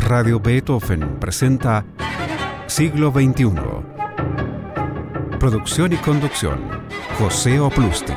Radio Beethoven presenta Siglo XXI. Producción y conducción, José Oplustil.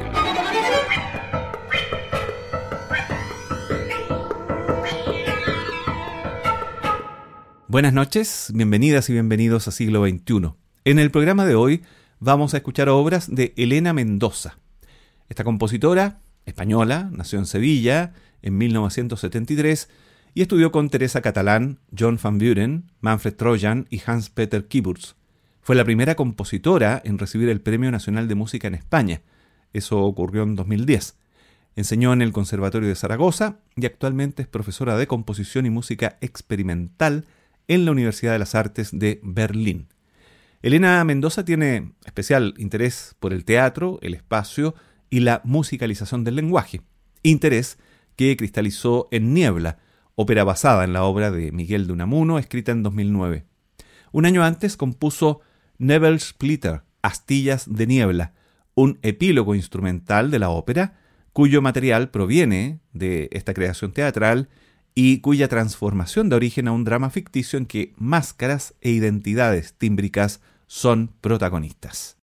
Buenas noches, bienvenidas y bienvenidos a Siglo XXI. En el programa de hoy vamos a escuchar obras de Elena Mendoza. Esta compositora española nació en Sevilla en 1973 y estudió con Teresa Catalán, John van Buren, Manfred Trojan y Hans-Peter Kieburtz. Fue la primera compositora en recibir el Premio Nacional de Música en España. Eso ocurrió en 2010. Enseñó en el Conservatorio de Zaragoza y actualmente es profesora de composición y música experimental en la Universidad de las Artes de Berlín. Elena Mendoza tiene especial interés por el teatro, el espacio y la musicalización del lenguaje. Interés que cristalizó en Niebla, ópera basada en la obra de Miguel de Unamuno, escrita en 2009. Un año antes compuso Nebelsplitter, Astillas de Niebla, un epílogo instrumental de la ópera, cuyo material proviene de esta creación teatral y cuya transformación da origen a un drama ficticio en que máscaras e identidades tímbricas son protagonistas.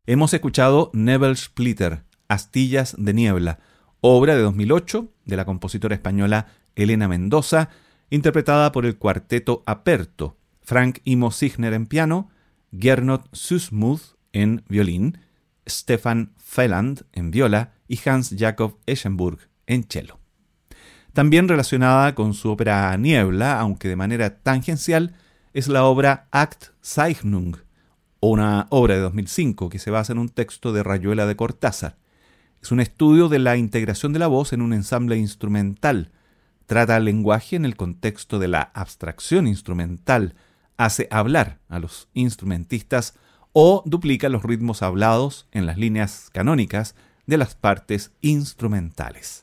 Hemos escuchado Nebelspalter, Astillas de Niebla, obra de 2008 de la compositora española Elena Mendoza, interpretada por el cuarteto Aperto, Frank Imo Signer en piano, Gernot Sussmuth en violín, Stefan Felland en viola y Hans Jakob Eschenburg en cello. También relacionada con su ópera Niebla, aunque de manera tangencial, es la obra Aktzeichnung, una obra de 2005 que se basa en un texto de Rayuela de Cortázar. Es un estudio de la integración de la voz en un ensamble instrumental. Trata el lenguaje en el contexto de la abstracción instrumental, hace hablar a los instrumentistas o duplica los ritmos hablados en las líneas canónicas de las partes instrumentales.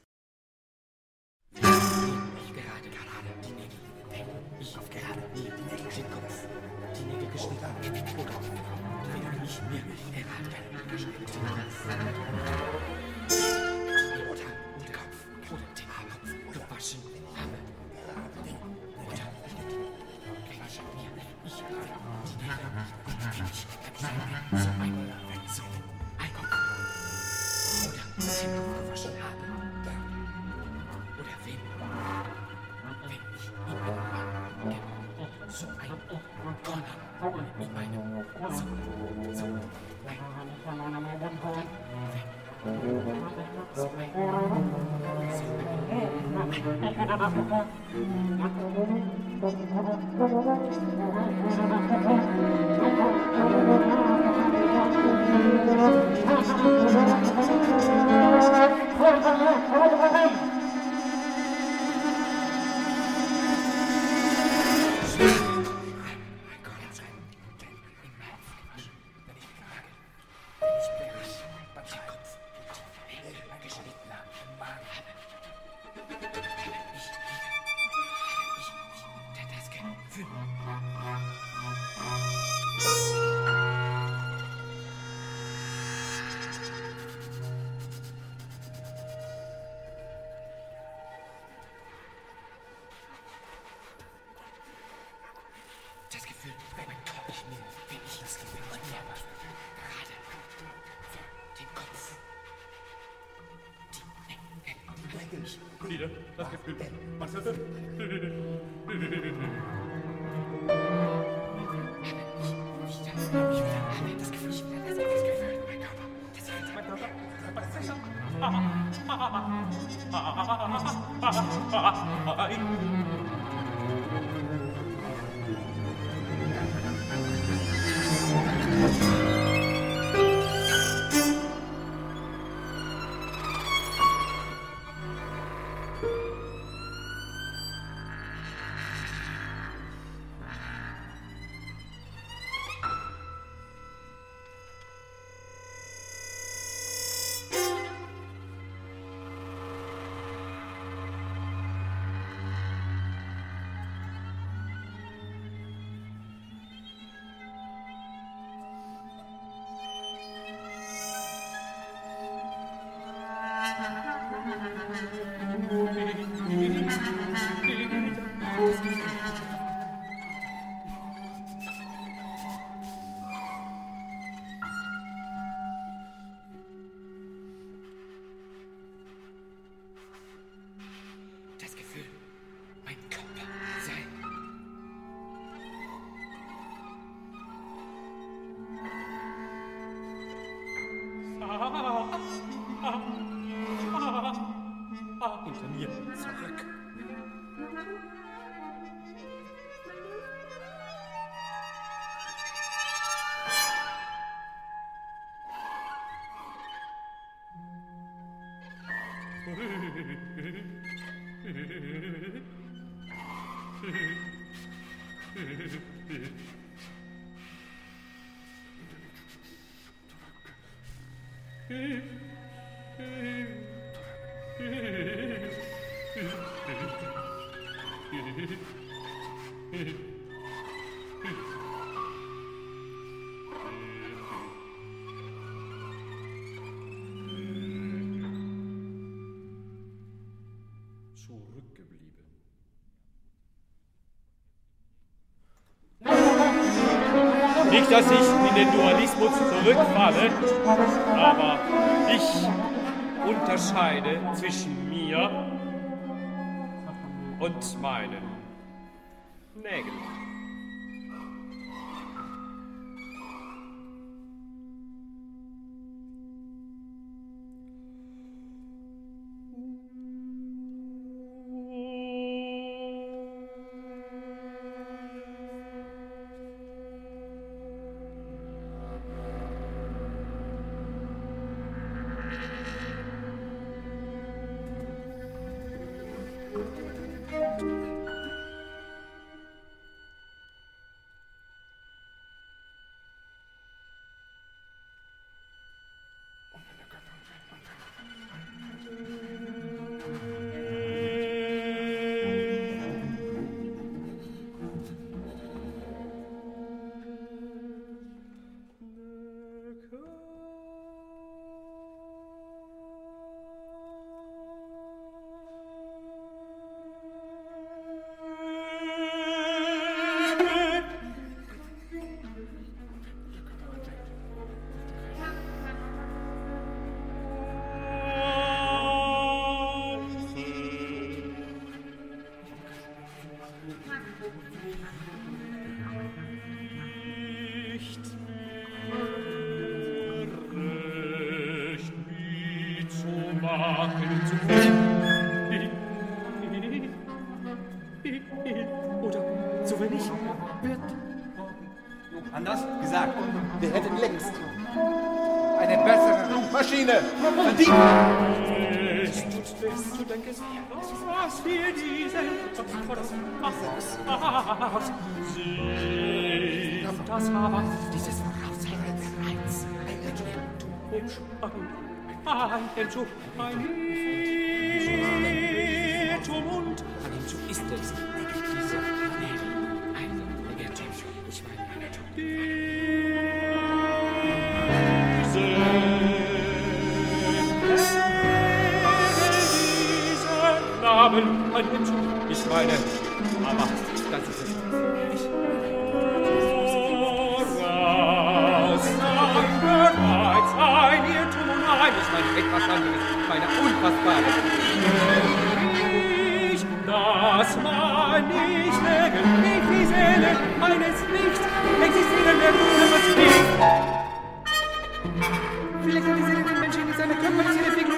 Hinter mir, zurück. Zurückgeblieben. Nicht, dass ich in den Dualismus zurückfalle, aber ich unterscheide zwischen mir und meinen Nägeln. Oder so wenig wird. Anders gesagt, wir hätten längst eine bessere Maschine verdient. Du denkst, was wir diesen das aber dieses Voraussetzungs ein Irrtum und ein Irrtum ist es. Dieser ein Irrtum. Ich meine ein Irrtum. Diesen Namen ein Irrtum. Ich meine, aber das ist es. Ein Irrtum und ich meine etwas anderes, meine unfassbare. Das man nicht lägen, nicht die Seele eines nicht existierenden Körpers liegt. Vielleicht hat die Seele den Menschen in seiner körperlichen Entwicklung.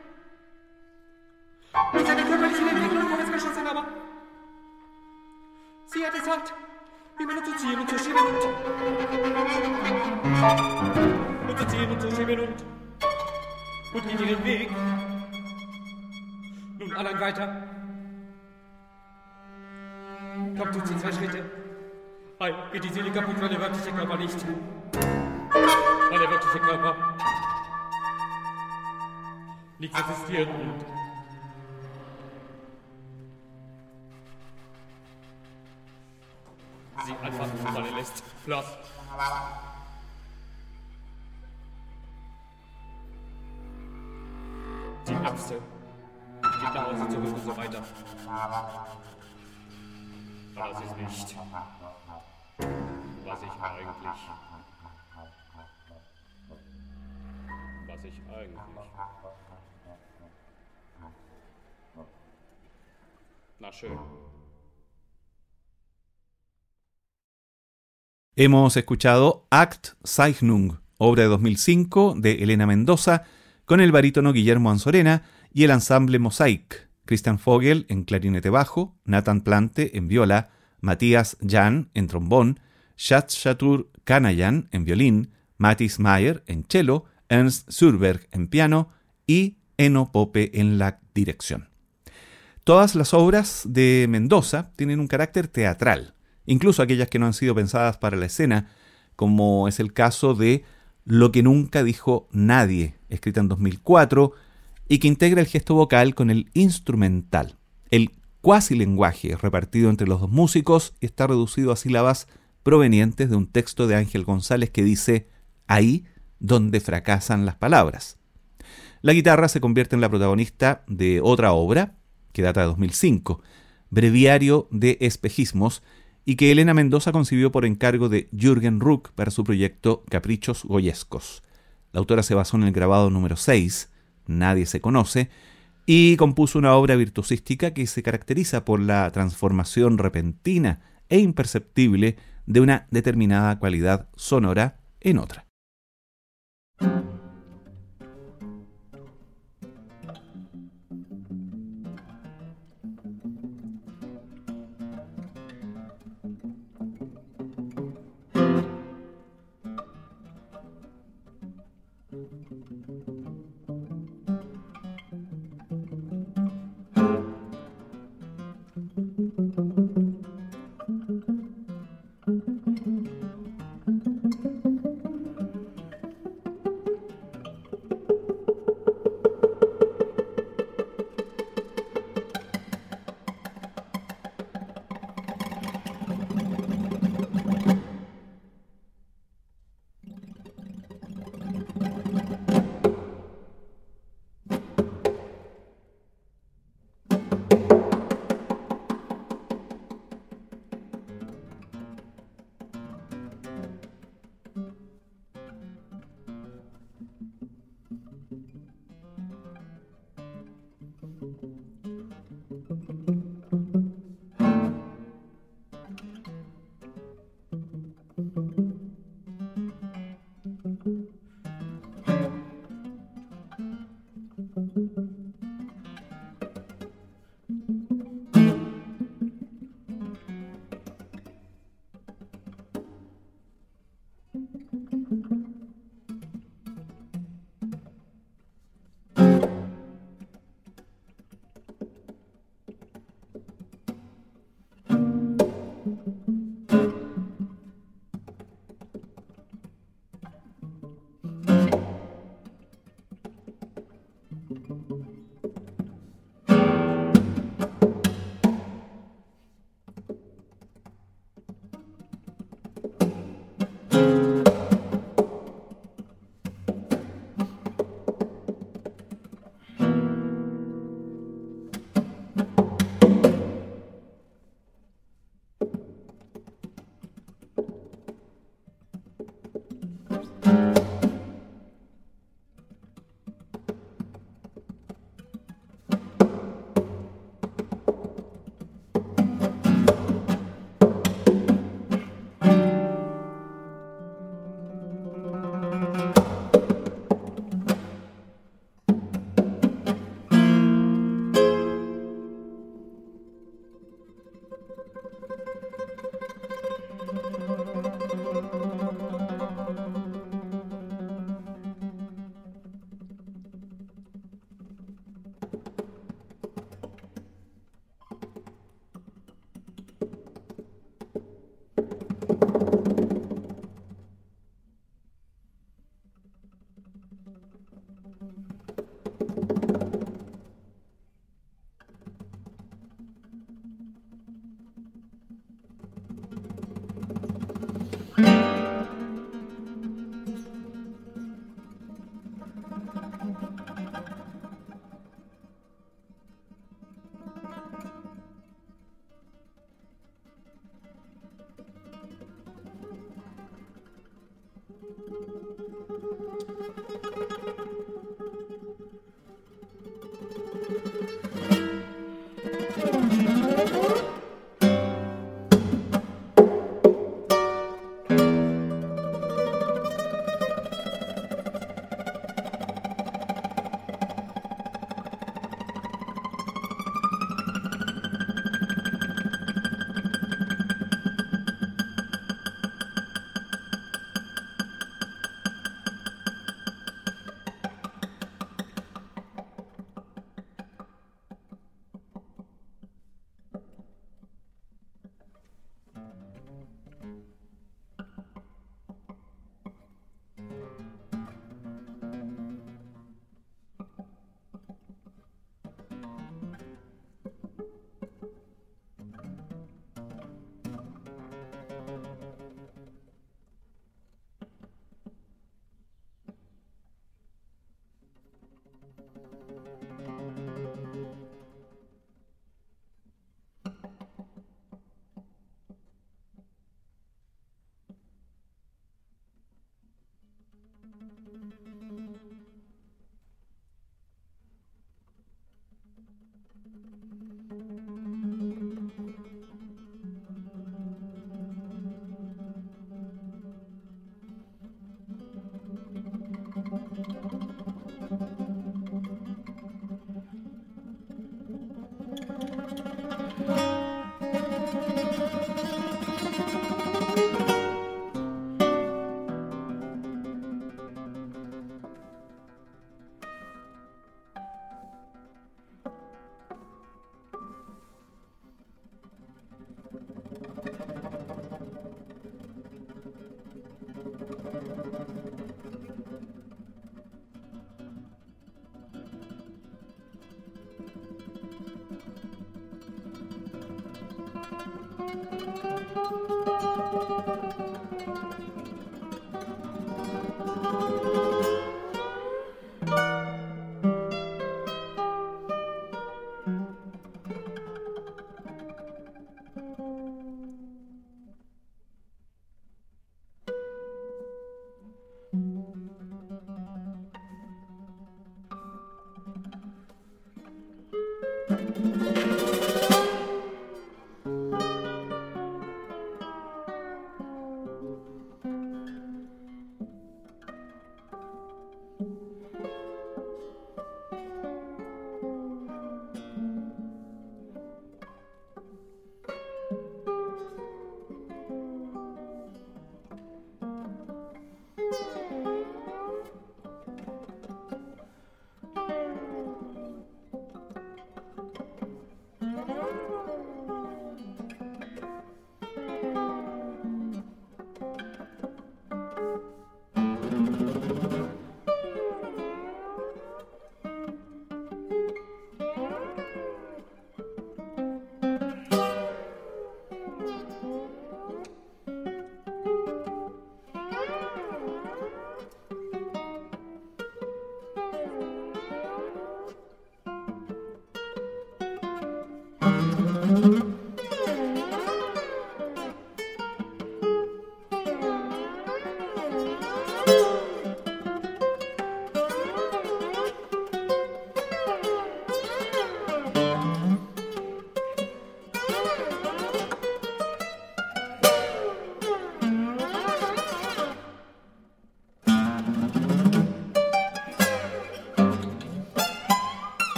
In seiner körperlichen Entwicklung vorwärts geschossen, aber sie hat es halt, immer nur zu ziehen und zu schieben und zu ziehen und zu schieben und geht ihren Weg. Nun allein weiter. Kaum tut sie 2 Schritte. Ei, geht die Seele kaputt, weil der wirkliche Körper nicht. Weil der wirkliche Körper nicht existiert und sie einfach fallen lässt. Blass. Die Ärzte geht nach Hause zurück und so weiter. Aber das ist nicht, was ich eigentlich. Na schön. Hemos escuchado Act Zeichnung, obra de 2005 de Elena Mendoza, con el barítono Guillermo Anzorena y el ensamble Mosaic, Christian Vogel en clarinete bajo, Nathan Plante en viola, Matthias Jan en trombón, Shatur Kanayan en violín, Mathis Mayer en cello, Ernst Surberg en piano y Eno Pope en la dirección. Todas las obras de Mendoza tienen un carácter teatral, incluso aquellas que no han sido pensadas para la escena, como es el caso de Lo que nunca dijo nadie, escrita en 2004, y que integra el gesto vocal con el instrumental. El cuasi-lenguaje repartido entre los dos músicos está reducido a sílabas provenientes de un texto de Ángel González que dice «ahí donde fracasan las palabras». La guitarra se convierte en la protagonista de otra obra, que data de 2005, Breviario de Espejismos, y que Elena Mendoza concibió por encargo de Jürgen Ruck para su proyecto Caprichos Goyescos. La autora se basó en el grabado número 6, Nadie se conoce, y compuso una obra virtuosística que se caracteriza por la transformación repentina e imperceptible de una determinada cualidad sonora en otra.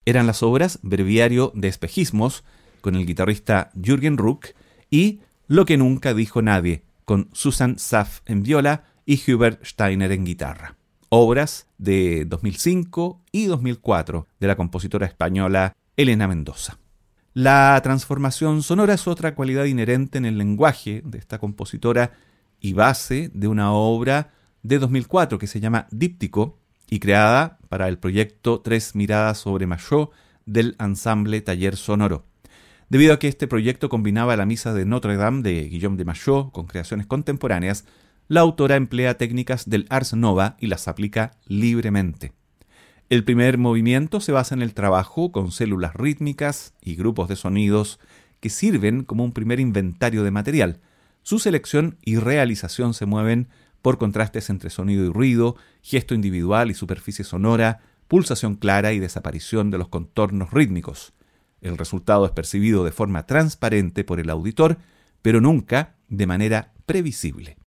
Eran las obras Breviario de Espejismos, con el guitarrista Jürgen Ruck, y Lo que nunca dijo nadie, con Susan Saff en viola y Hubert Steiner en guitarra. Obras de 2005 y 2004 de la compositora española Elena Mendoza. La transformación sonora es otra cualidad inherente en el lenguaje de esta compositora y base de una obra de 2004 que se llama Díptico y creada para el proyecto Tres miradas sobre Machaut del ensamble Taller Sonoro. Debido a que este proyecto combinaba la Misa de Notre Dame de Guillaume de Machaut con creaciones contemporáneas, la autora emplea técnicas del Ars Nova y las aplica libremente. El primer movimiento se basa en el trabajo con células rítmicas y grupos de sonidos que sirven como un primer inventario de material. Su selección y realización se mueven por contrastes entre sonido y ruido, gesto individual y superficie sonora, pulsación clara y desaparición de los contornos rítmicos. El resultado es percibido de forma transparente por el auditor, pero nunca de manera previsible.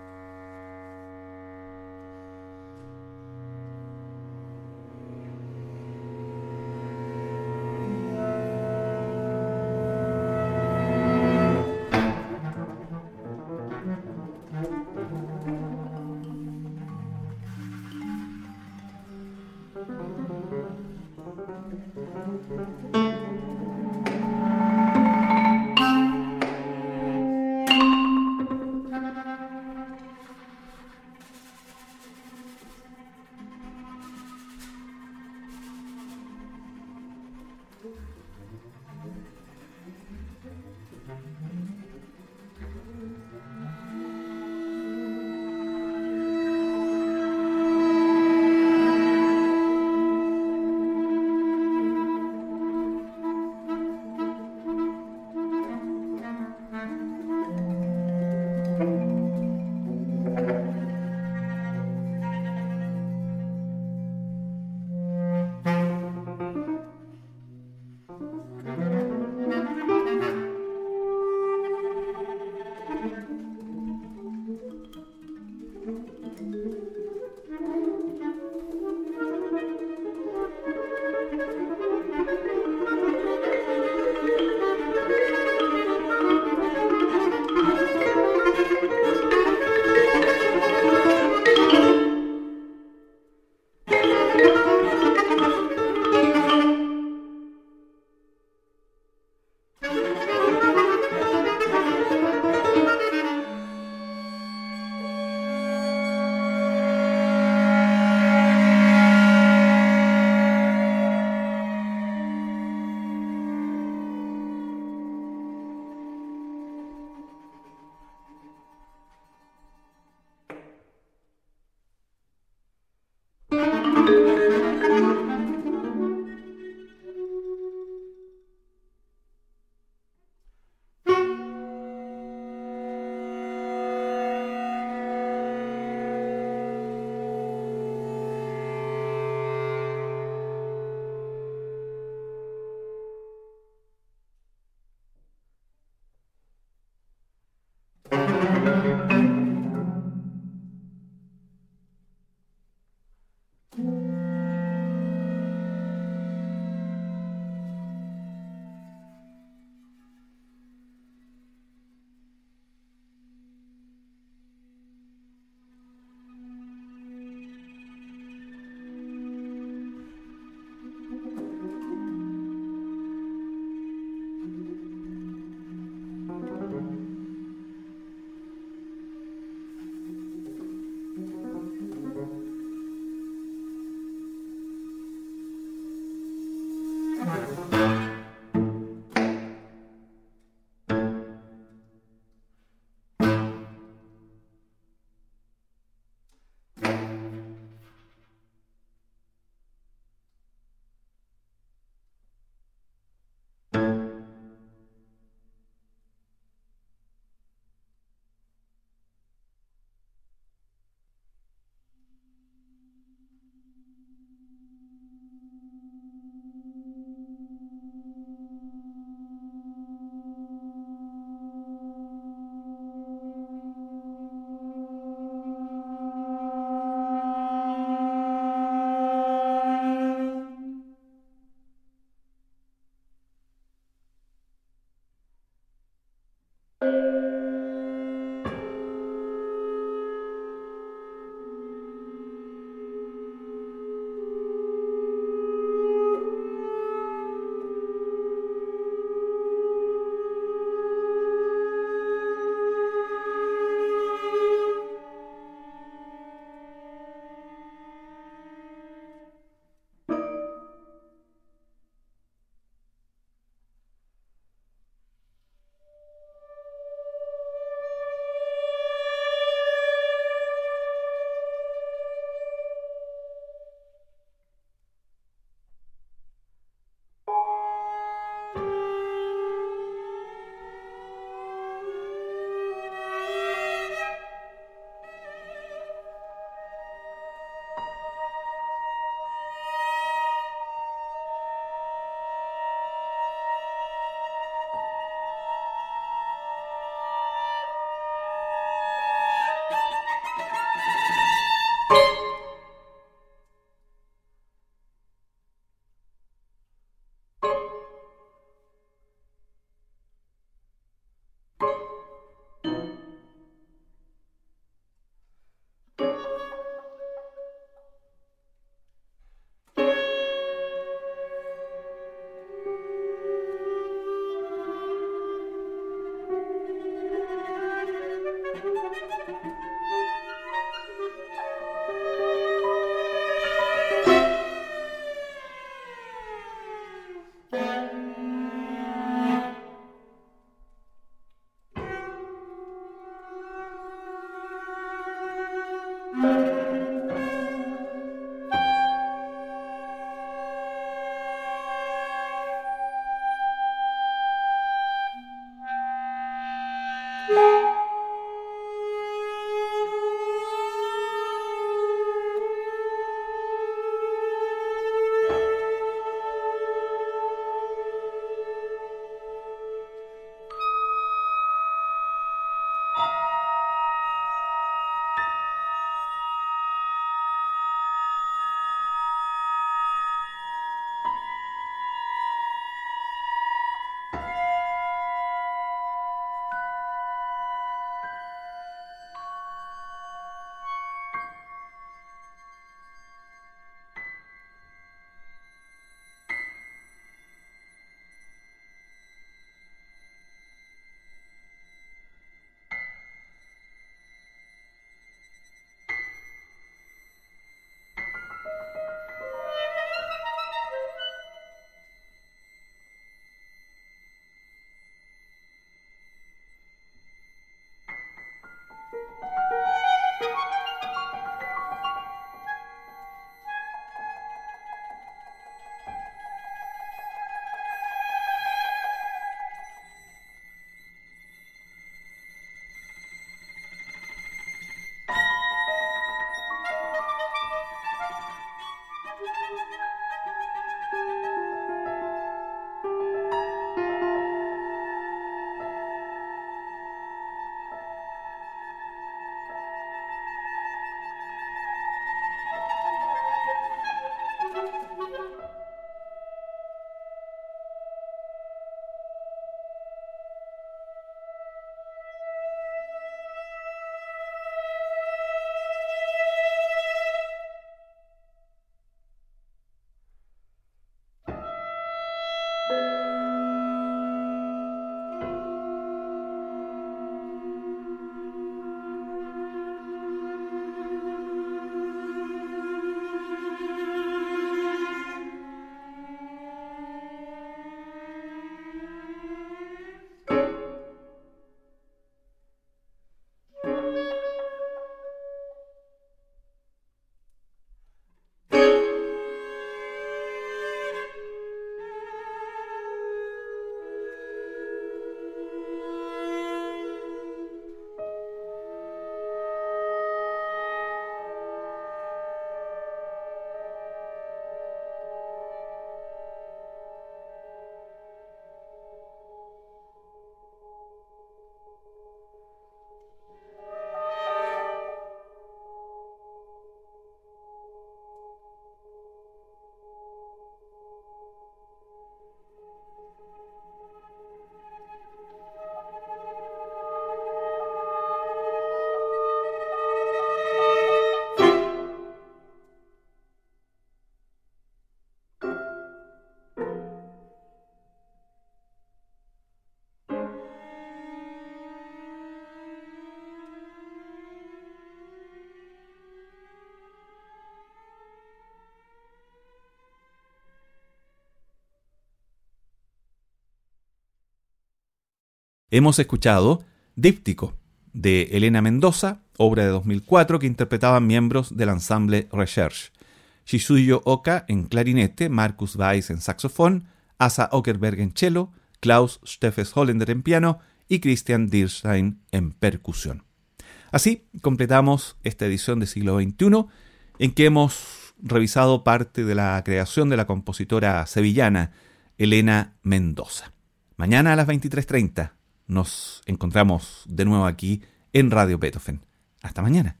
Hemos escuchado Díptico, de Elena Mendoza, obra de 2004 que interpretaban miembros del ensemble Recherche. Shizuyo Oka en clarinete, Markus Weiss en saxofón, Asa Åkerberg en cello, Klaus Steffes Hollander en piano y Christian Dierstein en percusión. Así completamos esta edición de Siglo XXI en que hemos revisado parte de la creación de la compositora sevillana Elena Mendoza. Mañana a las 23:30 nos encontramos de nuevo aquí en Radio Beethoven. Hasta mañana.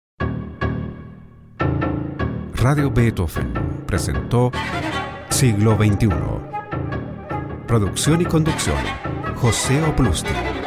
Radio Beethoven presentó Siglo XXI. Producción y conducción, José Oplusti.